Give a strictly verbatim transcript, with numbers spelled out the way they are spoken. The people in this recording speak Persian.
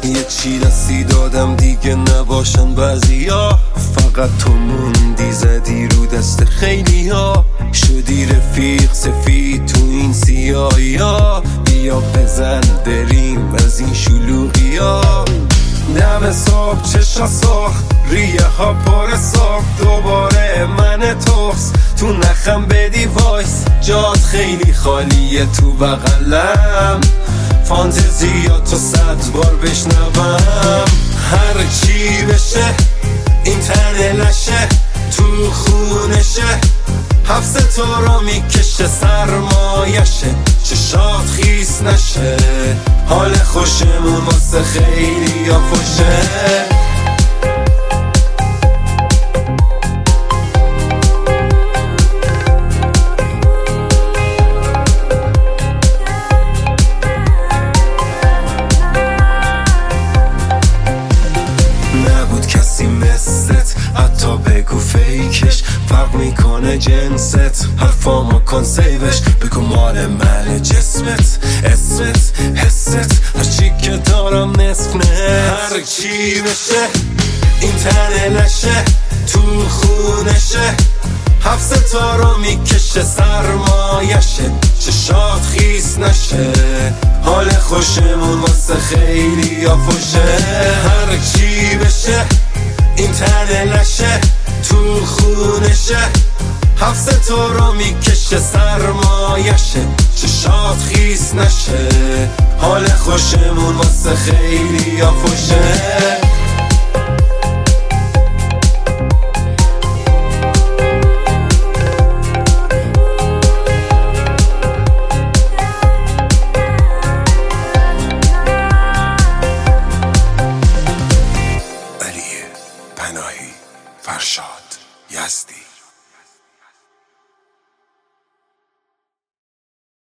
یه چی دستی دادم دیگه نباشن بعضیا، فقط تو موندی زدی رو دست خیلی ها، شدی رفیق سفید تو این سیاهی ها. بیا بزن بریم از این شلوغی ها. دم صبح چشا ساخت ریه ها پر ساخت، دوباره من توست تو نخم بدی وایس، جات خیلی خالیه تو بغلم، فانتزیاتو صد بار بشنوم. هر چی بشه این تنه لشه تو خونشه، حبس تو رو میکشه سرمایشه، چشات خیس نشه، حال خوشمون واسه خیلی یا فشه. نبود کسی مثلت حتی بگو فیکش، فرق میکنه جنست، حرفامو کن سیوش، بگو مال من جسمت اسمت حست، هرچی که دارم نصف نه. هر چی بشه این تنه نشه تو خونشه، حبس تو رو میکشه سرمایشه، چشات خیس نشه، حال خوشمون واسه خیلی یا فشه. هر چی بشه این تنه نشه تو خونشه، حبس تو رو میکشه سرمایشه، چشات خیس نشه، حال خوشمون واسه خیلی یا فشه. پناهی، فرشاد، یزدی.